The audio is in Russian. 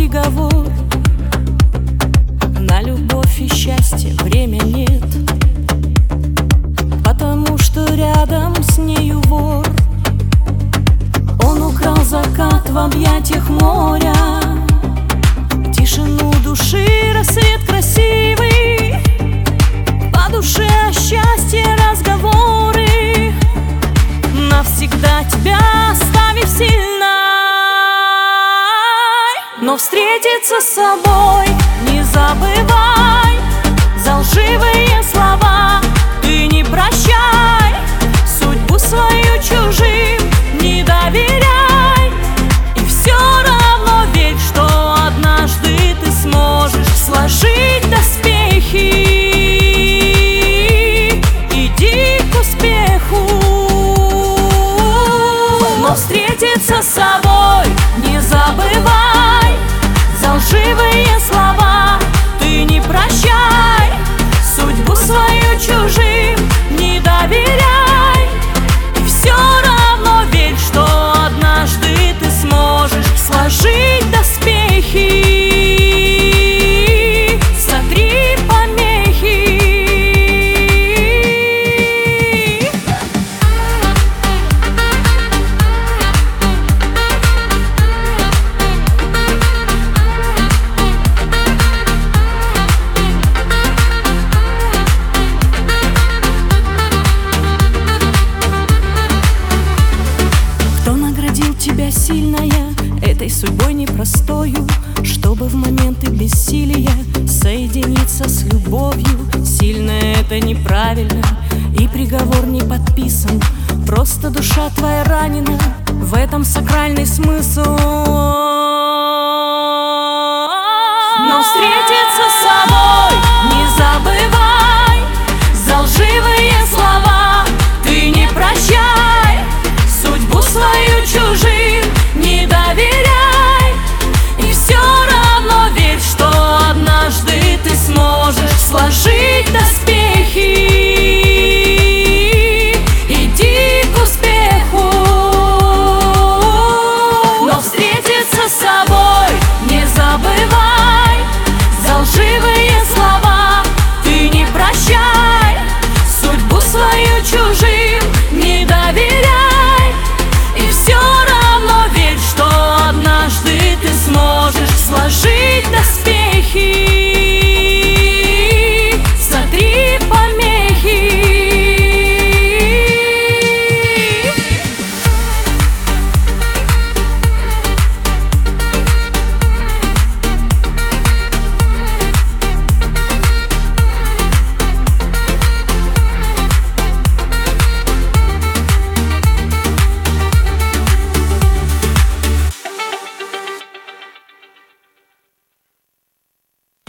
приговор. На любовь и счастье время нет, потому что рядом с нею вор. Он украл закат в объятиях моря, тишину души, рассвет красивый, по душе о счастье разговоры, навсегда тебя оставив сильной. Но встретиться с собой не забывай, за лживые слова ты не прощай, судьбу свою чужим не доверяй, и все равно верь, что однажды ты сможешь сложить доспехи. Иди к успеху. Но встретиться с собой не забывай, за лживые слова ты не прощай, судьбу свою чужим не доверяй, и все равно верь, что однажды ты сможешь сложить доспехи. Сотри помехи. Тебя сильная этой судьбой непростою, чтобы в моменты бессилия соединиться с любовью. Сильная — это неправильно, и приговор не подписан, просто душа твоя ранена, в этом сакральный смысл.